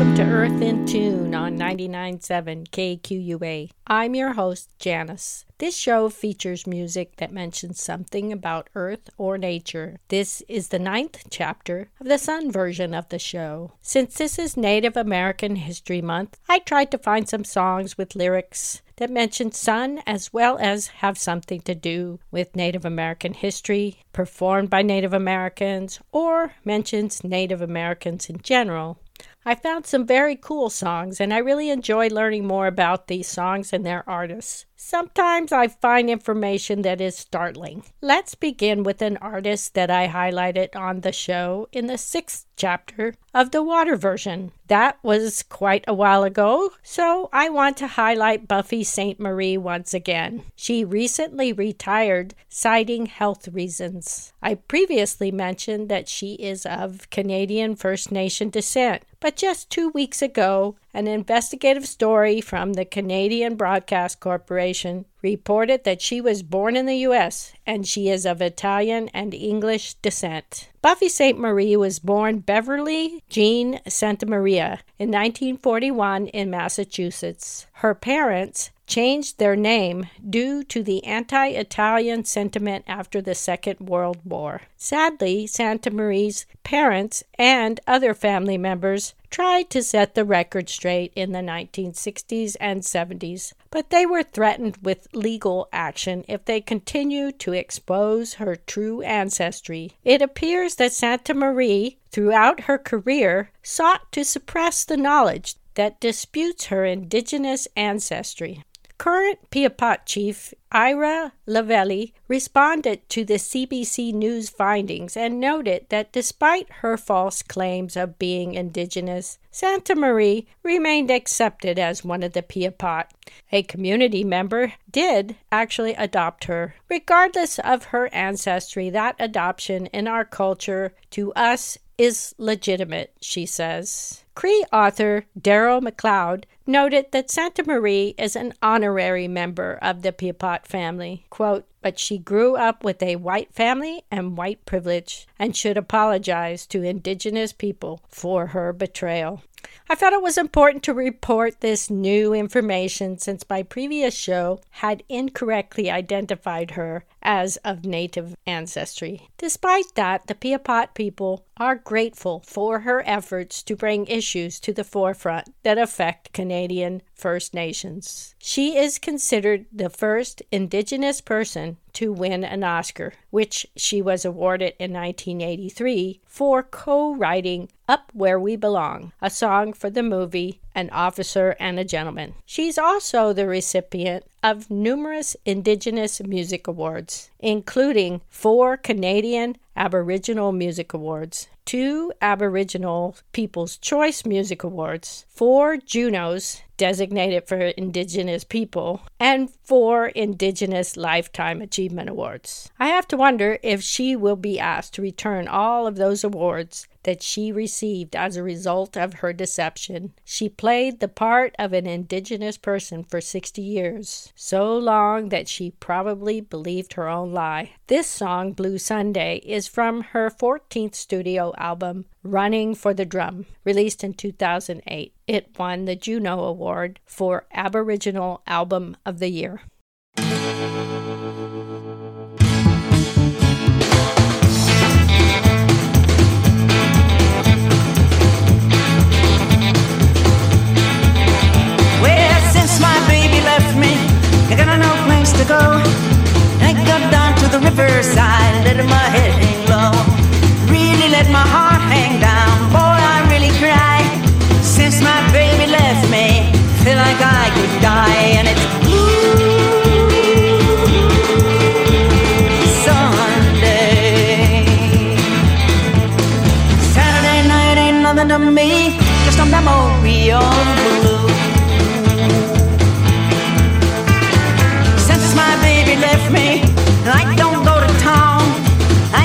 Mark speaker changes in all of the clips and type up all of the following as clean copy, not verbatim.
Speaker 1: welcome to Earth in Tune on 99.7 KQUA. I'm your host, Janice. This show features music that mentions something about Earth or nature. This is the 9th chapter of the Sun version of the show. Since this is Native American History Month, I tried to find some songs with lyrics that mention sun as well as have something to do with Native American history, performed by Native Americans, or mentions Native Americans in general. I found some very cool songs, and I really enjoy learning more about these songs and their artists. Sometimes I find information that is startling. Let's begin with an artist that I highlighted on the show in the 6th chapter of the Water version. That was quite a while ago, so I want to highlight Buffy Sainte-Marie once again. She recently retired, citing health reasons. I previously mentioned that she is of Canadian First Nation descent, but just 2 weeks ago, an investigative story from the Canadian Broadcast Corporation reported that she was born in the U.S. and she is of Italian and English descent. Buffy Sainte-Marie was born Beverly Jean Santamaria in 1941 in Massachusetts. Her parents changed their name due to the anti-Italian sentiment after the Second World War. Sadly, Santamarie's parents and other family members tried to set the record straight in the 1960s and 70s, but they were threatened with legal action if they continued to expose her true ancestry. It appears that Santamarie, throughout her career, sought to suppress the knowledge that disputes her indigenous ancestry. Current Piapot chief Ira Lavelli responded to the CBC News findings and noted that despite her false claims of being indigenous, Santamarie remained accepted as one of the Piapot. A community member did actually adopt her. Regardless of her ancestry, that adoption in our culture to us is legitimate, she says. Cree author Daryl McLeod noted that Santamarie is an honorary member of the Piapot family. Quote, but she grew up with a white family and white privilege and should apologize to Indigenous people for her betrayal. I thought it was important to report this new information since my previous show had incorrectly identified her as of Native ancestry. Despite that, the Piapot people are grateful for her efforts to bring issues to the forefront that affect Canadian First Nations. She is considered the first Indigenous person to win an Oscar, which she was awarded in 1983 for co-writing Up Where We Belong, a song for the movie An Officer and a Gentleman. She's also the recipient of numerous Indigenous Music Awards, including 4 Canadian Aboriginal Music Awards, 2 Aboriginal People's Choice Music Awards, 4 Junos designated for Indigenous people, and 4 Indigenous Lifetime Achievement Awards. I have to wonder if she will be asked to return all of those awards that she received as a result of her deception. She played the part of an Indigenous person for 60 years, so long that she probably believed her own lie. This song, Blue Sunday, is from her 14th studio album, Running for the Drum, released in 2008. It won the Juno Award for Aboriginal Album of the Year.
Speaker 2: I got no place to go. I got down to the riverside, letting my head hang low. Really let my heart hang down. Boy, I really cried since my baby left me. Feel like I could die, and it's Blue Sunday. Saturday night ain't nothing to me, just a memory of blue. Left me, I don't go to town. I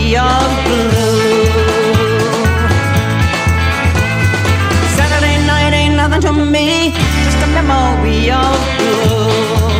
Speaker 2: of blue. Saturday night ain't nothing to me, just a memory of blue.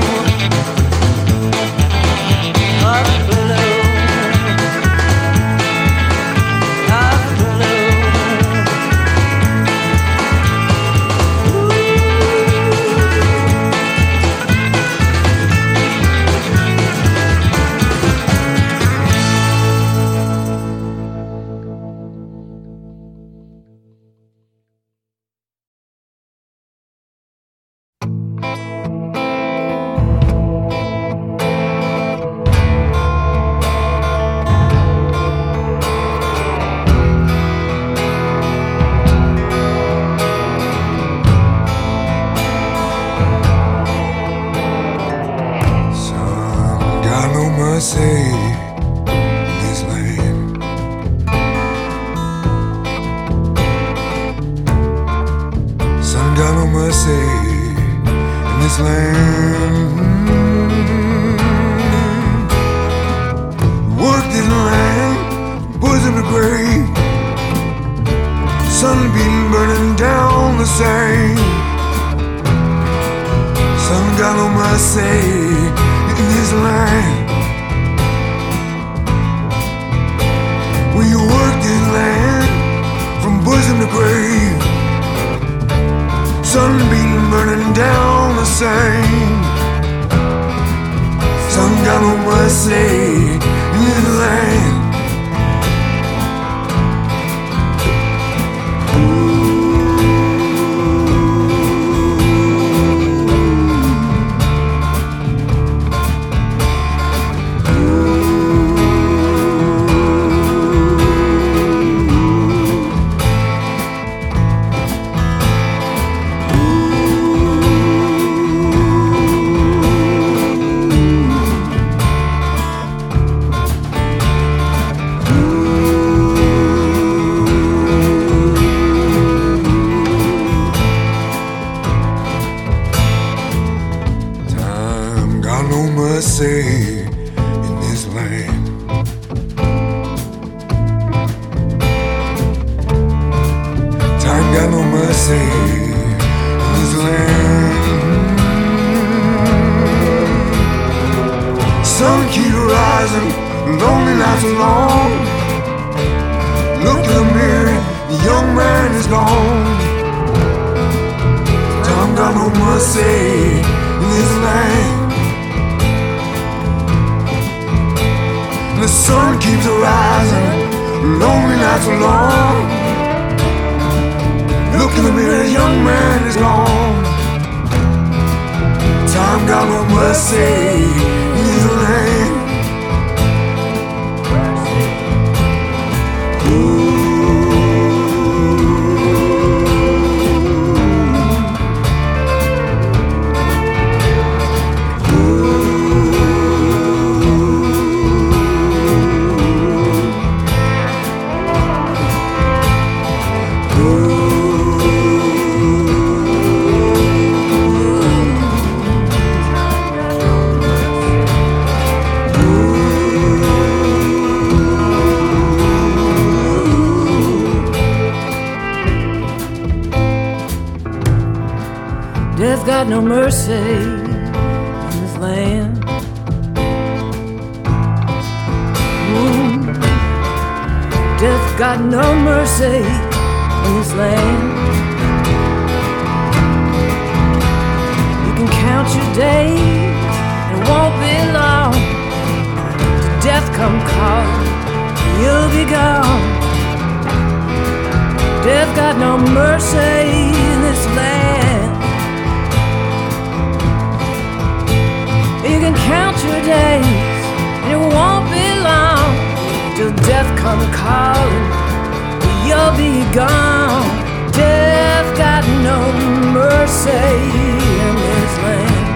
Speaker 3: Got no mercy in this land. Death got no mercy in this land. You can count your days, and it won't be long till death come calling, you'll be gone. Death got no mercy in this land. You can count your days, and it won't be long till death come calling, you'll be gone. Death got no mercy in this land.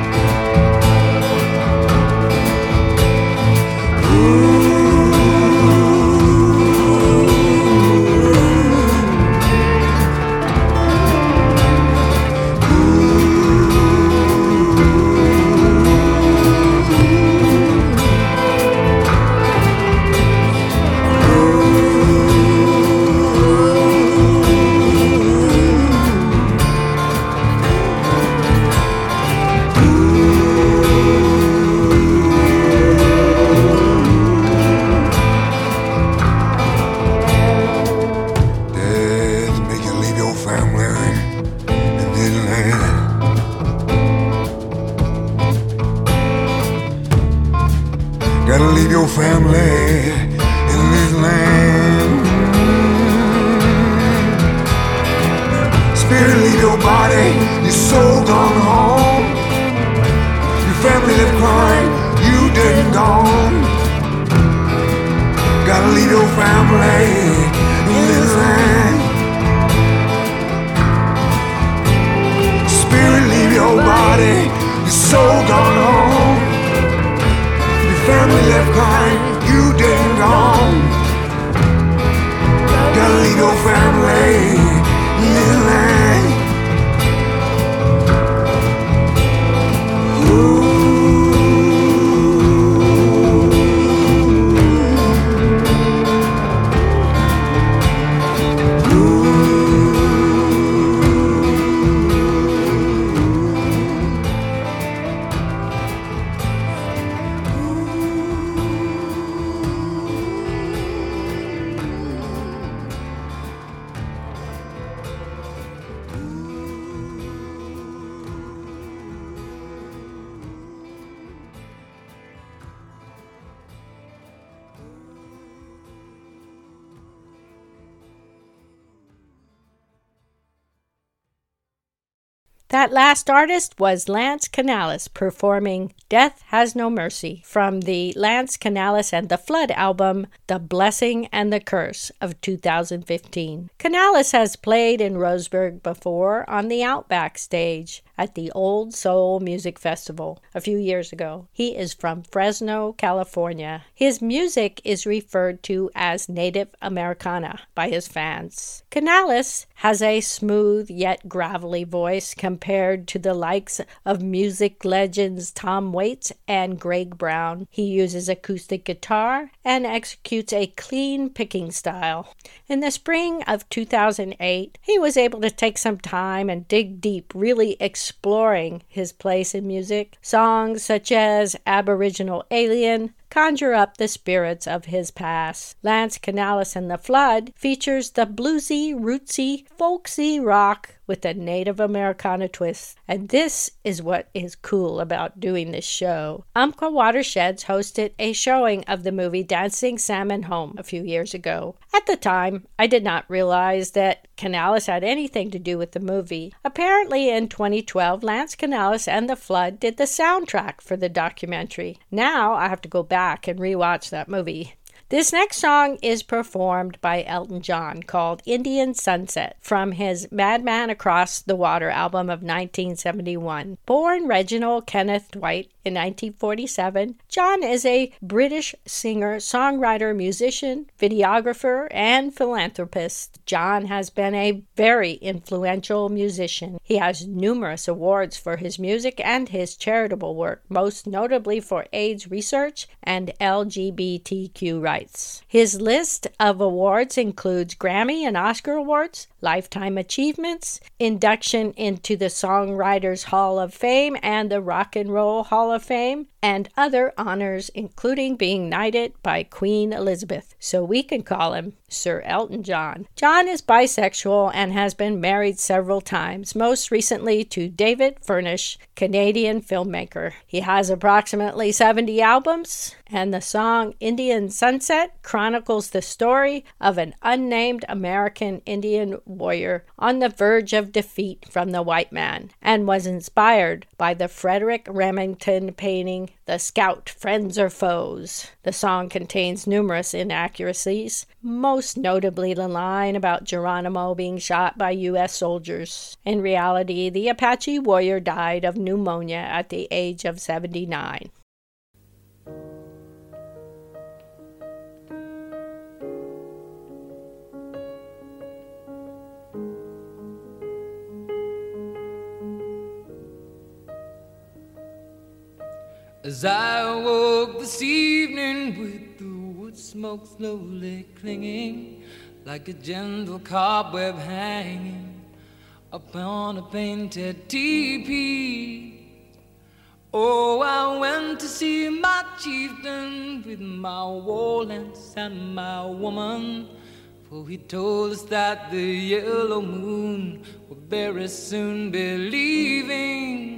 Speaker 4: body, your soul gone home. Your family left crying, you dead and gone. Gotta leave your family in this land. Spirit leave your body, your soul gone home. Your family left crying, you dead and gone. Gotta leave your family in this land.
Speaker 1: That last artist was Lance Canales performing Death Has No Mercy from the Lance Canales and the Flood album, The Blessing and the Curse of 2015. Canales has played in Roseburg before on the Outback stage at the Old Soul Music Festival a few years ago. He is from Fresno, California. His music is referred to as Native Americana by his fans. Canales has a smooth yet gravelly voice compared to the likes of music legends Tom Waits and Greg Brown. He uses acoustic guitar and executes a clean picking style. In the spring of 2008, he was able to take some time and dig deep, really exploring his place in music. Songs such as Aboriginal Alien conjure up the spirits of his past. Lance Canales and the Flood features the bluesy, rootsy, folksy rock with a Native Americana twist. And this is what is cool about doing this show. Umpqua Watersheds hosted a showing of the movie Dancing Salmon Home a few years ago. At the time, I did not realize that Canales had anything to do with the movie. Apparently in 2012, Lance Canales and the Flood did the soundtrack for the documentary. Now I have to go back and rewatch that movie. This next song is performed by Elton John called Indian Sunset from his Madman Across the Water album of 1971. Born Reginald Kenneth Dwight in 1947, John is a British singer, songwriter, musician, videographer, and philanthropist. John has been a very influential musician. He has numerous awards for his music and his charitable work, most notably for AIDS research and LGBTQ rights. His list of awards includes Grammy and Oscar awards, Lifetime Achievements, induction into the Songwriters Hall of Fame and the Rock and Roll Hall of Fame, and other honors, including being knighted by Queen Elizabeth, so we can call him Sir Elton John. John is bisexual and has been married several times, most recently to David Furnish, Canadian filmmaker. He has approximately 70 albums, and the song Indian Sunset chronicles the story of an unnamed American Indian warrior on the verge of defeat from the white man, and was inspired by the Frederick Remington painting The Scout, Friends or Foes. The song contains numerous inaccuracies, most notably the line about Geronimo being shot by U.S. soldiers. In reality, the Apache warrior died of pneumonia at the age of 79.
Speaker 3: As I awoke this evening with the wood smoke slowly clinging like a gentle cobweb hanging upon a painted teepee. Oh, I went to see my chieftain with my war lance and my woman, for he told us that the yellow moon would very soon be leaving.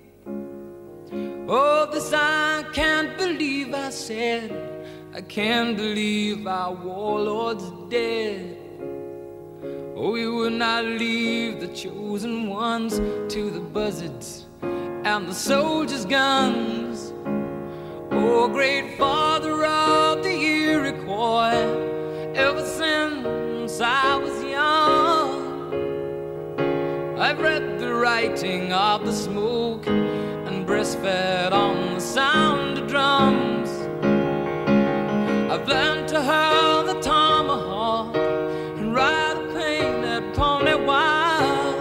Speaker 3: Oh, this I can't believe, I said. I can't believe our warlord's dead.
Speaker 5: we would not leave the chosen ones to the buzzards and the soldiers' guns. Oh, great father of the Iroquois, ever since I was young, I've read the writing of the smoke and breastfed on the sound of drums. I've learned to hurl the tomahawk and ride a painted pony wild,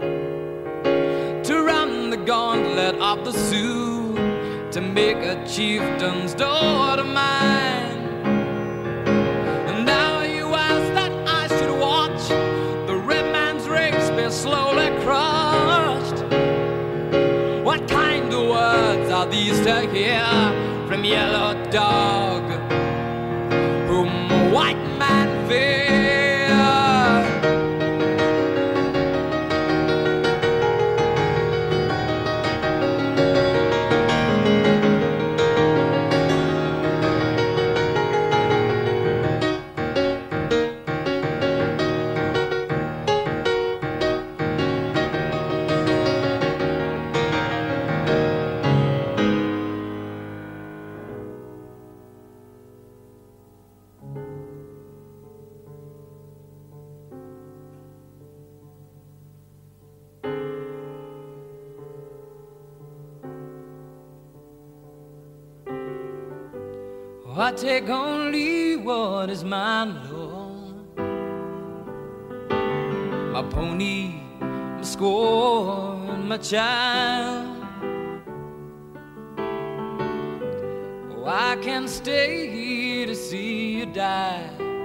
Speaker 5: to run the gauntlet of the Sioux, to make a chieftain's daughter mine. And now you ask that I should watch the red man's race be slowly crushed. What kind of words are these to hear from Yellow Dog, whom a white man fears? I take only what is mine, Lord. My pony, my score, and my child. Oh, I can stay here to see you die,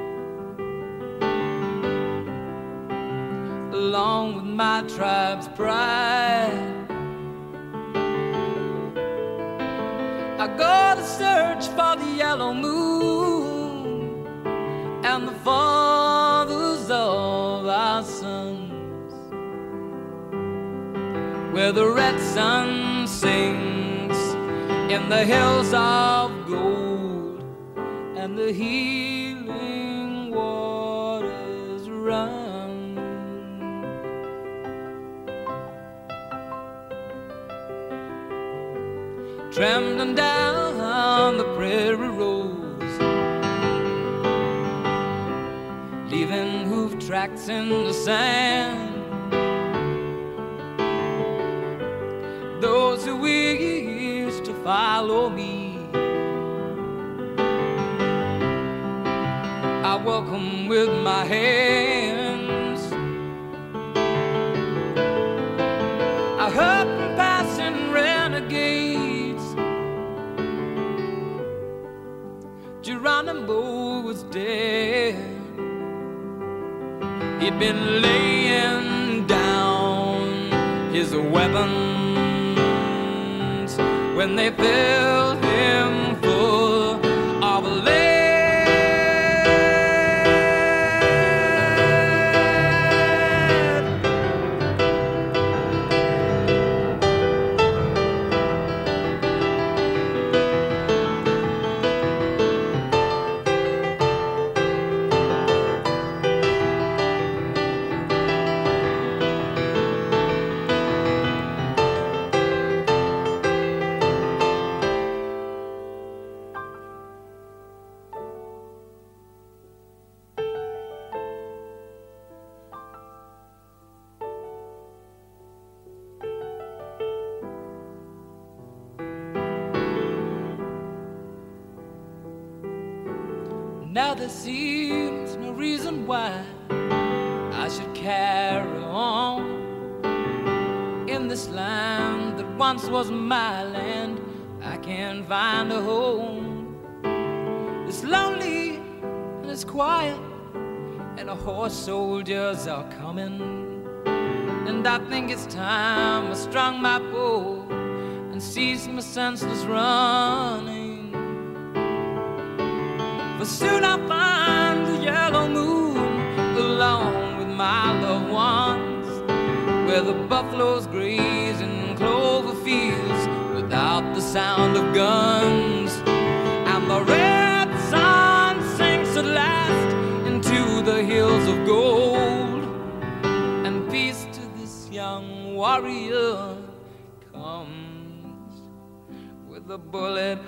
Speaker 5: along with my tribe's pride. I go to search for the yellow moon and the fathers of our sons, where the red sun sings in the hills of gold and the healing waters run. Trembling down the prairie roads, leaving hoof tracks in the sand. Those who wish to follow me, I welcome with my hands. I heard from passing renegades, Geronimo was dead. He'd been laying down his weapons when they filled him full of lead. Now there seems no reason why I should carry on in this land that once was my land. I can't find a home. It's lonely and it's quiet, and the horse soldiers are coming, and I think it's time I strung my bow and cease my senseless running. For soon I'll find the yellow moon along with my loved ones, where the buffaloes graze in clover fields without the sound of guns, and the red sun sinks at last into the hills of gold, warrior comes with a bullet.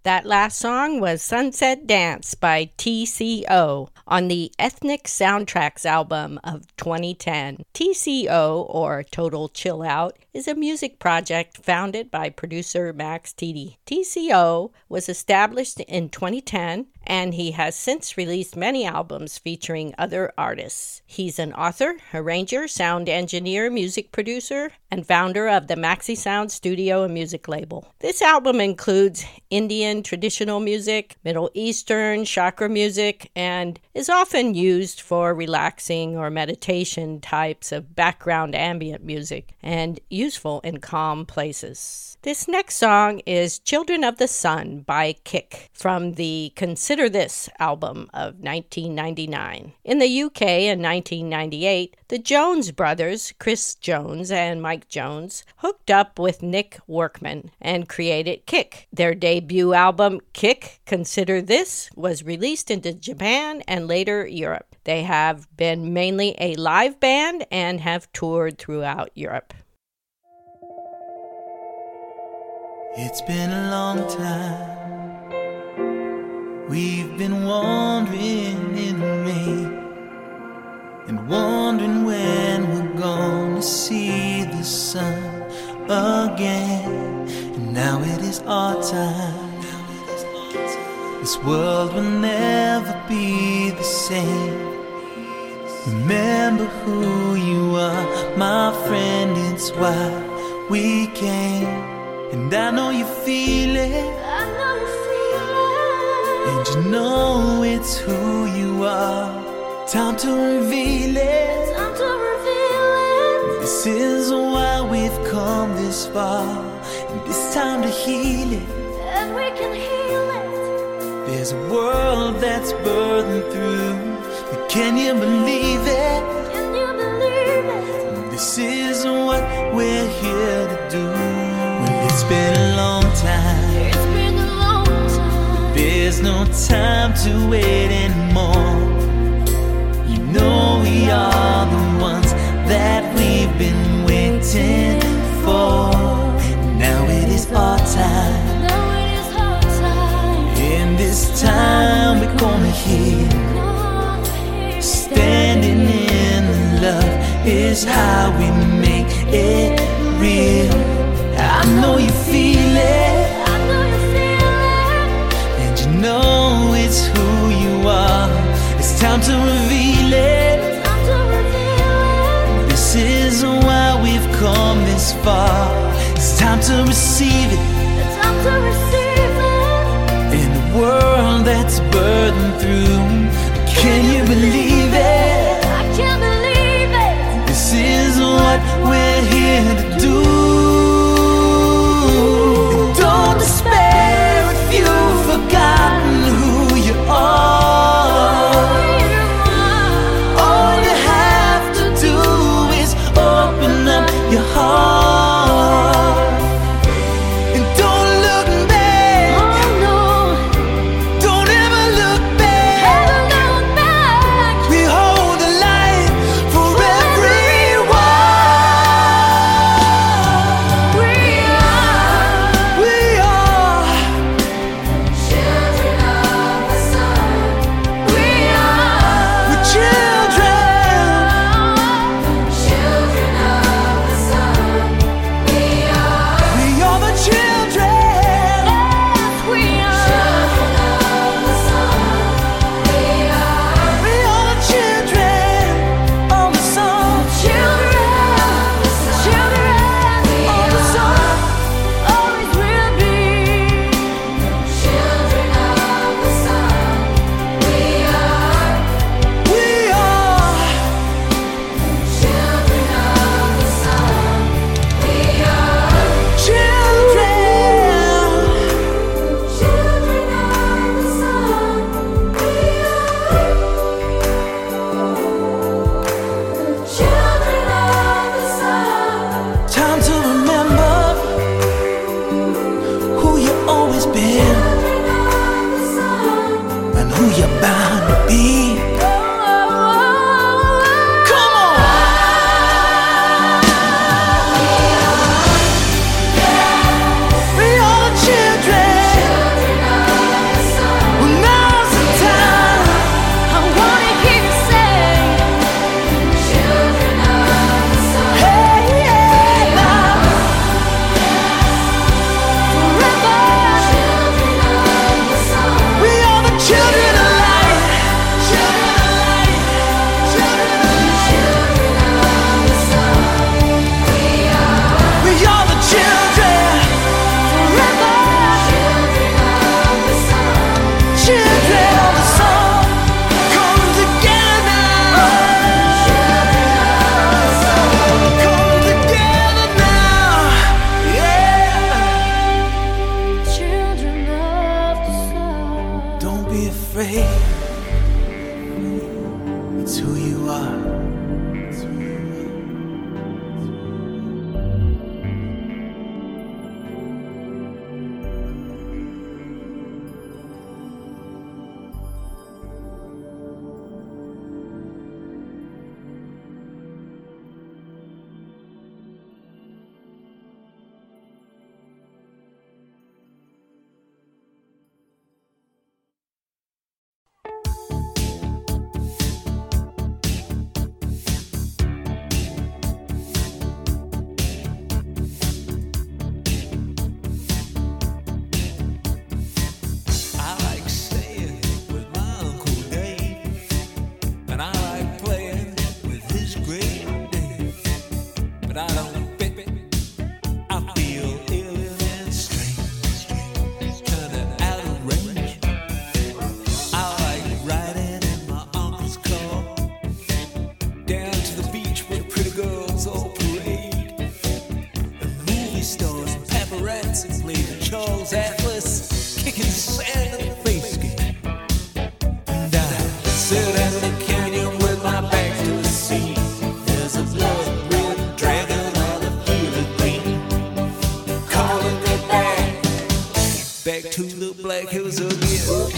Speaker 1: That last song was Sunset Dance by TCO on the Ethnic Soundtracks album of 2010. TCO, or Total Chill Out, is a music project founded by producer Max Tiede. TCO was established in 2010, and he has since released many albums featuring other artists. He's an author, arranger, sound engineer, music producer, and founder of the Maxi Sound studio and music label. This album includes Indian traditional music, Middle Eastern chakra music, and is often used for relaxing or meditation types of background ambient music and useful in calm places. This next song is Children of the Sun by Kick from the Consider This album of 1999. In the UK in 1998, the Jones brothers, Chris Jones and Mike Jones, hooked up with Nick Workman and created Kick. Their debut album, Kick, Consider This, was released into Japan and later Europe. They have been mainly a live band and have toured throughout Europe.
Speaker 6: It's been a long time. We've been wandering in the rain and wondering when we're gonna see the sun again. And now it is our time. This world will never be the same. Remember who you are, my friend, it's why we came. And I know you feel it, and you know it's who you are. Time to reveal it, This is why we've come this far, and it's time to heal it,
Speaker 7: and we can heal it.
Speaker 6: There's a world that's burning through, but can you believe it?
Speaker 7: Can you believe it?
Speaker 6: This is what we're here to do. It's been a long time.
Speaker 7: It's been a long time.
Speaker 6: There's no time to wait anymore. You know we are the ones that we've been waiting for. Now it is our time.
Speaker 7: Now it is our time.
Speaker 6: In this time we're gonna heal. Standing in the love is how we make it real. I know you feel it,
Speaker 7: I know you feel it,
Speaker 6: and you know it's who you are. It's time to reveal it.
Speaker 7: time to reveal it.
Speaker 6: This is why we've come this far. It's time to receive it.
Speaker 7: It's time to receive it.
Speaker 6: In a world that's burdened through, can you believe it?
Speaker 7: I can't believe it.
Speaker 6: This is what we're here to do. Don't despair if you've forgotten who you are. All you have to do is open up your heart and don't look back.
Speaker 7: Oh no,
Speaker 6: Don't ever look back.
Speaker 7: never look back.
Speaker 6: We hold the light for everyone. dance and play the Charles Atlas, kicking sand in the face game. And I sit at the canyon with my back to the sea. There's a blood-red dragon on the field of green, calling me back to the Black Hills again.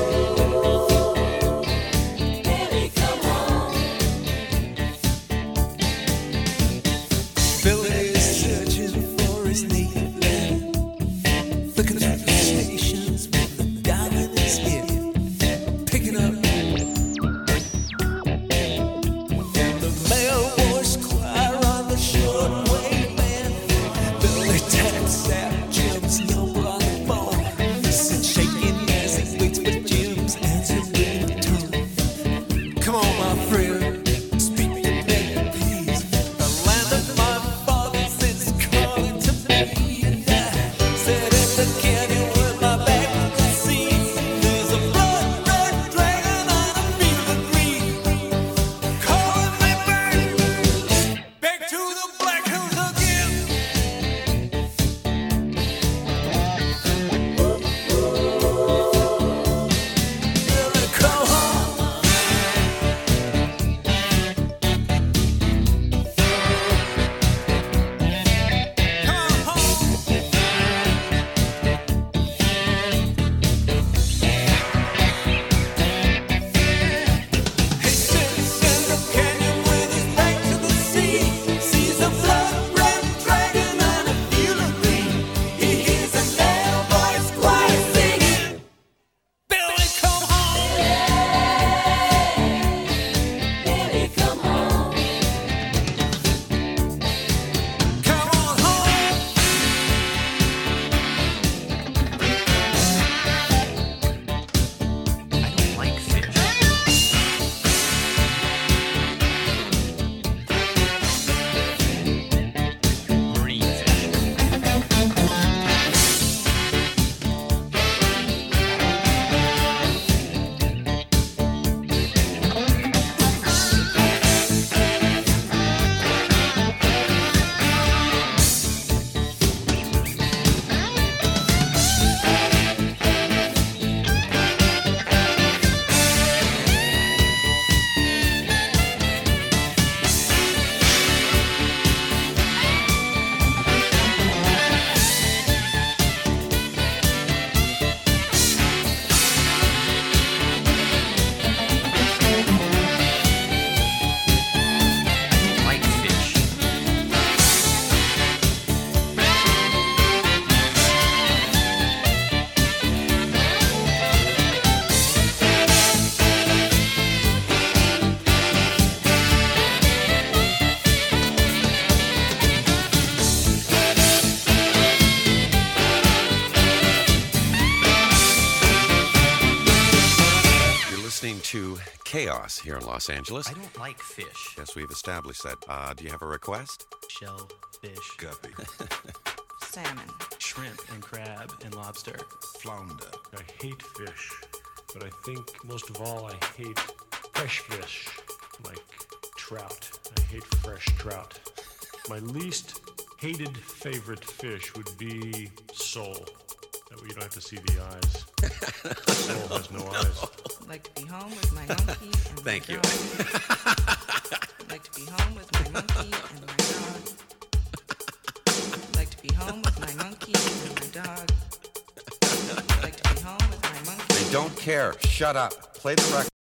Speaker 8: To Chaos here in Los Angeles.
Speaker 9: I don't like fish.
Speaker 8: Yes, we've established that. Do you have a request?
Speaker 9: Shellfish.
Speaker 8: Guppy.
Speaker 10: Salmon.
Speaker 9: Shrimp and crab and lobster.
Speaker 11: Flounder. I hate fish, but I think most of all I hate fresh fish, like trout. I hate fresh trout. My least hated favorite fish would be sole. That way you don't have to see the eyes. Sole has no eyes.
Speaker 10: I'd like to be home with my monkey and
Speaker 8: Thank you.
Speaker 10: I'd like to be home with my monkey and my dog. I'd like to be home with my monkey and my dog. I'd like to be home with my monkey.
Speaker 8: They don't care. Shut up. Play the record.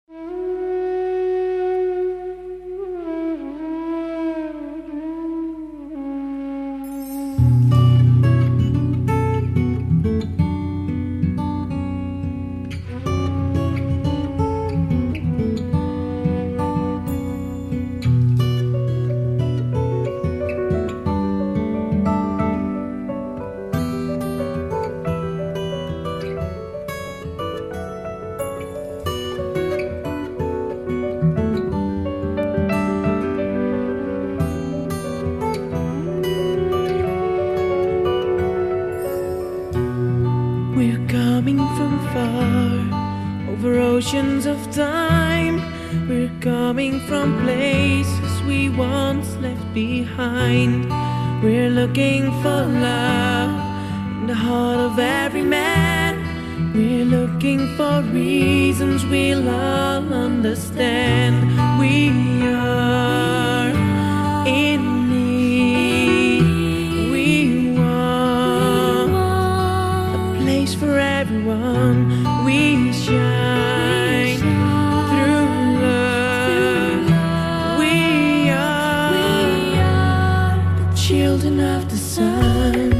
Speaker 3: Oceans of time, we're coming from places we once left behind. We're looking for love in the heart of every man. We're looking for reasons we'll all understand. We are in need. We want a place for everyone. We shine through love. We are the children of the sun.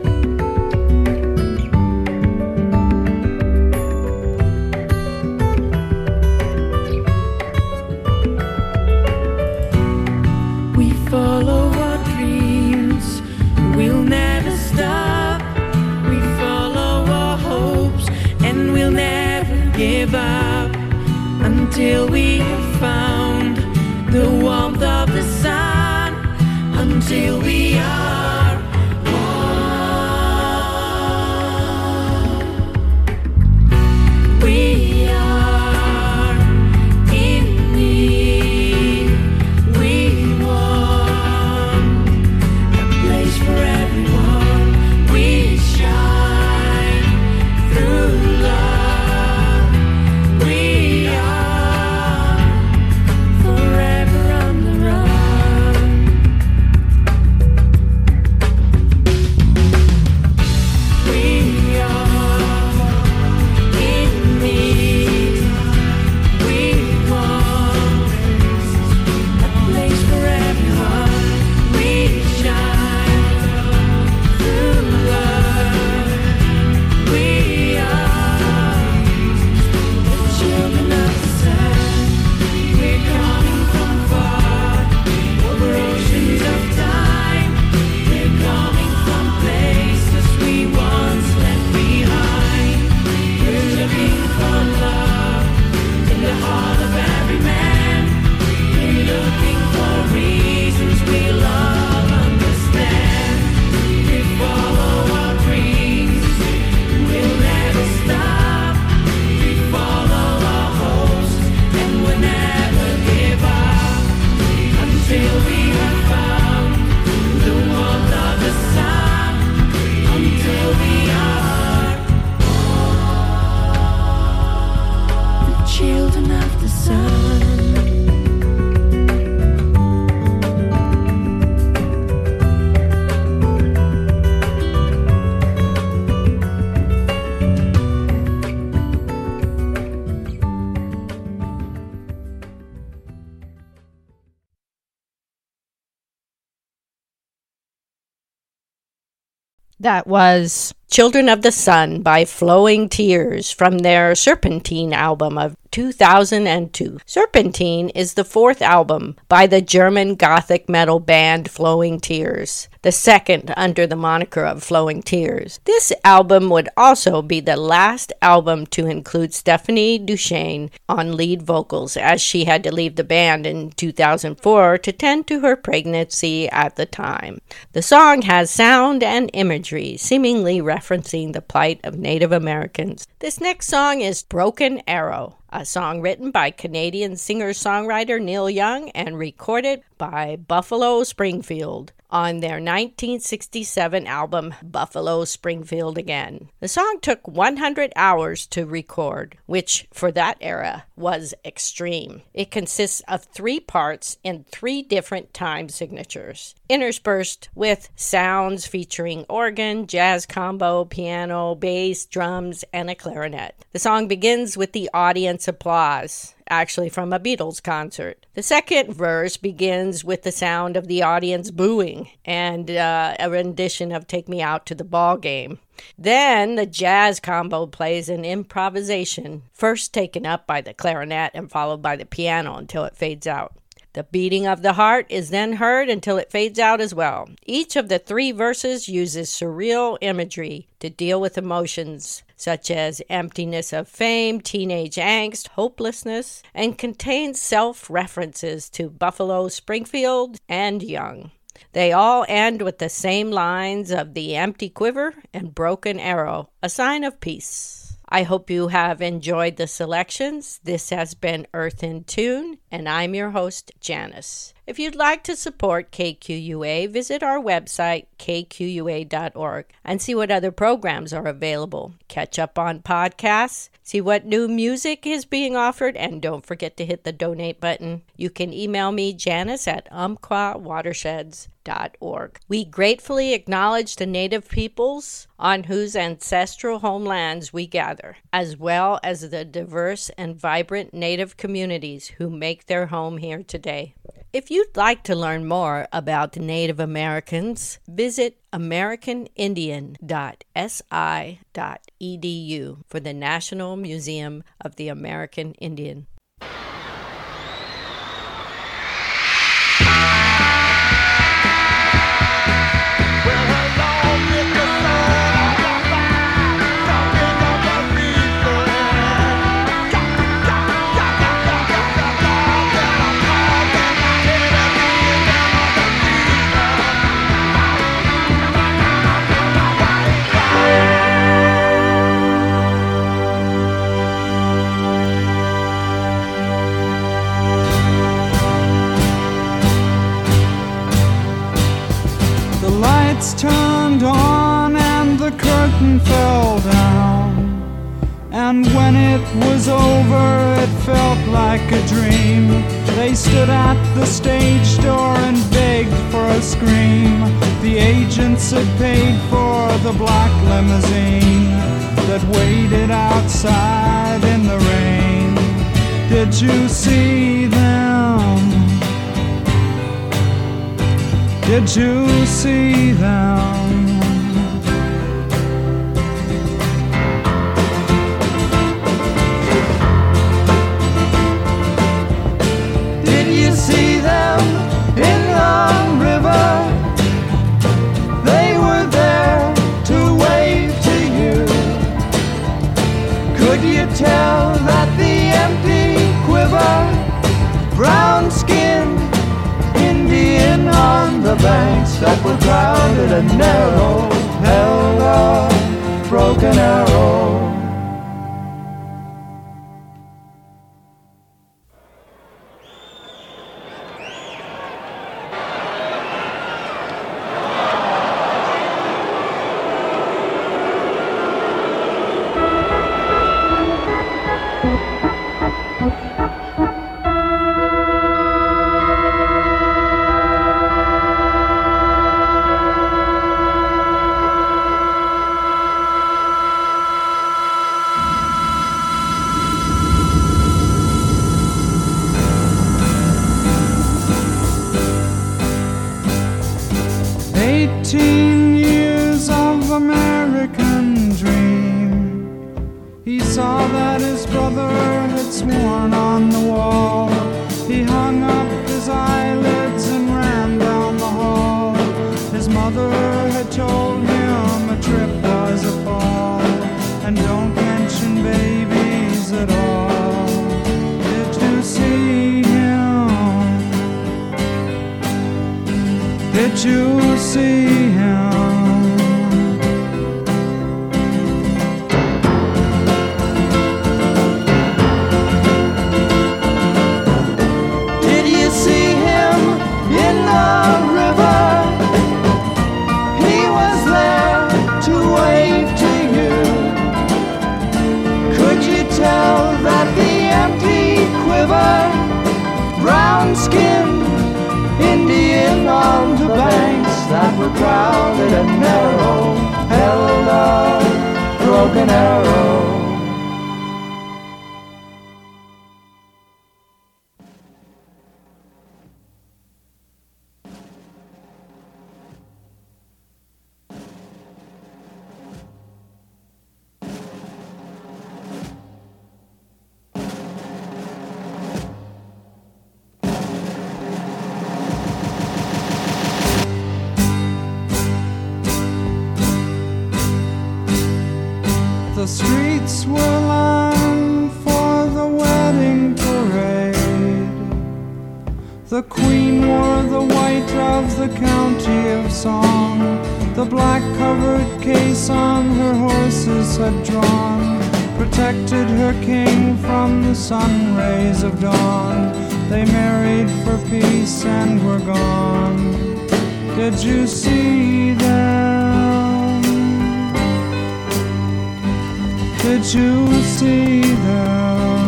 Speaker 3: We follow our dreams, we'll never stop. We follow our hopes, and we'll never give up until we have found the warmth of the sun, until we are one. We are in need. We want a place for everyone. We shine through love. We are forever on the run. We are in need. We want a place for everyone. We shine through love. We are the children of the sun. We're coming from far over oceans of time. We're coming from places we once left behind. We're looking for love in the heart of every man. We're looking for reasons we'll all understand. We follow our dreams, we'll never stop. We follow our hopes, and we'll never give up until we have found the warmth of the sun, until we are the children of the sun.
Speaker 1: That was Children of the Sun by Flowing Tears from their Serpentine album of 2002. Serpentine is the fourth album by the German gothic metal band Flowing Tears, the second under the moniker of Flowing Tears. This album would also be the last album to include Stephanie Duchesne on lead vocals, as she had to leave the band in 2004 to tend to her pregnancy at the time. The song has sound and imagery, seemingly referencing the plight of Native Americans. This next song is Broken Arrow, a song written by Canadian singer-songwriter Neil Young and recorded by Buffalo Springfield on their 1967 album Buffalo Springfield Again. The song took 100 hours to record, which for that era was extreme. It consists of 3 parts in 3 different time signatures, interspersed with sounds featuring organ, jazz combo, piano, bass, drums, and a clarinet. The song begins with the audience applause, actually from a Beatles concert. The second verse begins with the sound of the audience booing and a rendition of Take Me Out to the Ball Game. Then the jazz combo plays an improvisation, first taken up by the clarinet and followed by the piano until it fades out. The beating of the heart is then heard until it fades out as well. Each of the 3 verses uses surreal imagery to deal with emotions such as emptiness of fame, teenage angst, hopelessness, and contains self-references to Buffalo Springfield and Young. They all end with the same lines of the empty quiver and broken arrow, a sign of peace. I hope you have enjoyed the selections. This has been Earth in Tune, and I'm your host, Janice. If you'd like to support KQUA, visit our website, kqua.org, and see what other programs are available. Catch up on podcasts, see what new music is being offered, and don't forget to hit the donate button. You can email me, Janice, at umpquawatersheds.org. We gratefully acknowledge the Native peoples on whose ancestral homelands we gather, as well as the diverse and vibrant Native communities who make their home here today. If you'd like to learn more about the Native Americans, visit americanindian.si.edu for the National Museum of the American Indian.
Speaker 12: Turned on and the curtain fell down, and when it was over it felt like a dream. They stood at the stage door and begged for a scream. The agents had paid for the black limousine that waited outside in the rain. Did you see them? Did you see them? Did you see them in the river? They were there to wave to you. Could you tell that the empty quiver, brown skin, Indian on the banks that were crowded and narrow, held a broken arrow? Did you see him? Did you see him in the river? He was there to wave to you. Could you tell that the empty quiver, brown skin, Indian on the banks that were crowded and narrow, held a broken arrow? The streets were lined for the wedding parade. The queen wore the white of the county of song. The black covered case on her horses had drawn protected her king from the sun rays of dawn. They married for peace and were gone. Did you see them? Did you see them?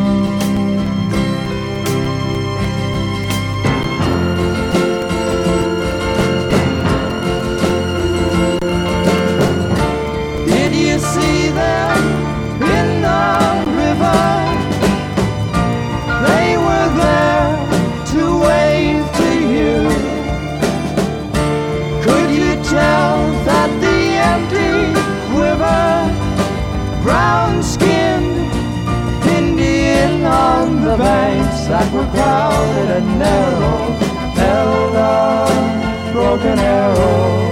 Speaker 12: Did you see them in the river? They were there to wave to you. Could you tell that the empty quiver, brown-skinned Indian on the banks that were crowded and narrow held a broken arrow?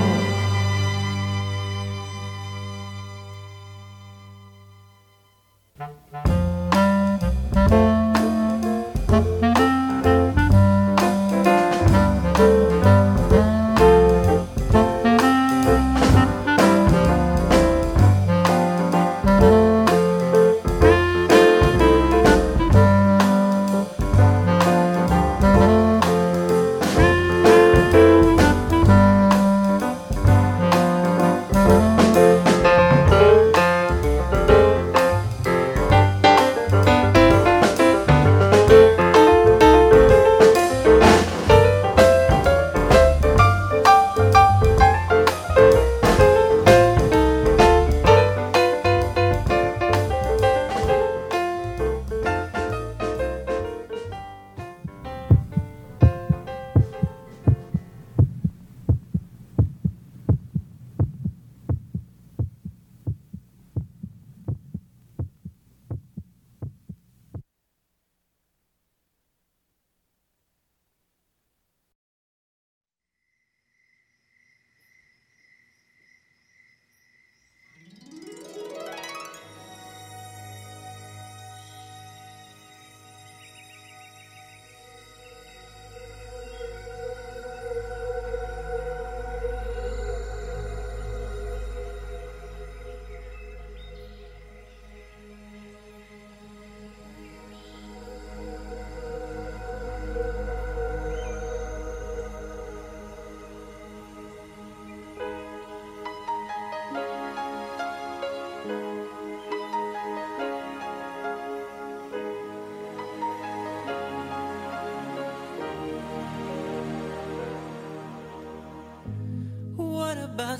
Speaker 6: What about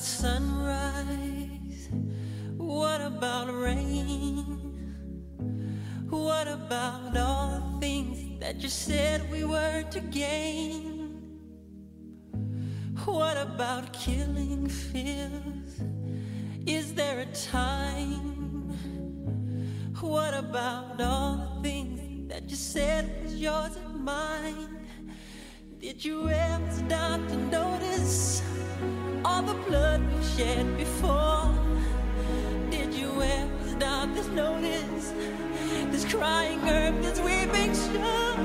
Speaker 6: sunrise? What about rain? What about all the things that you said we were to gain? What about killing fears? Is there a time? What about all the things that you said was yours and mine? Did you ever stop to notice all the blood we've shed before? Did you ever stop to notice this crying earth, this weeping shore?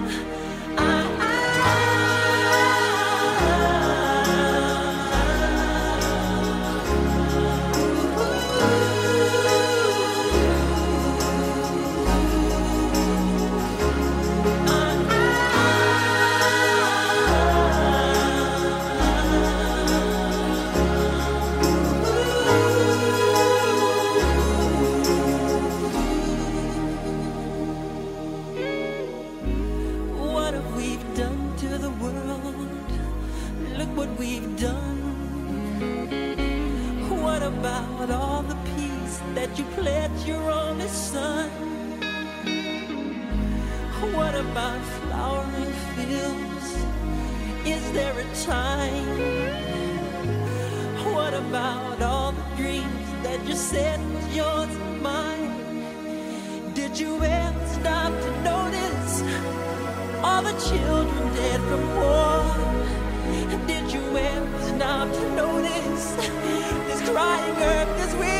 Speaker 6: What have we done to the world? Look what we've done. What about all the peace that you pledged your only son? What about flowering fields? Is there a time? What about all the dreams that you said was yours and mine? Did you ever stop to notice all the children dead from war? Did you ever stop to notice this crying earth, this weird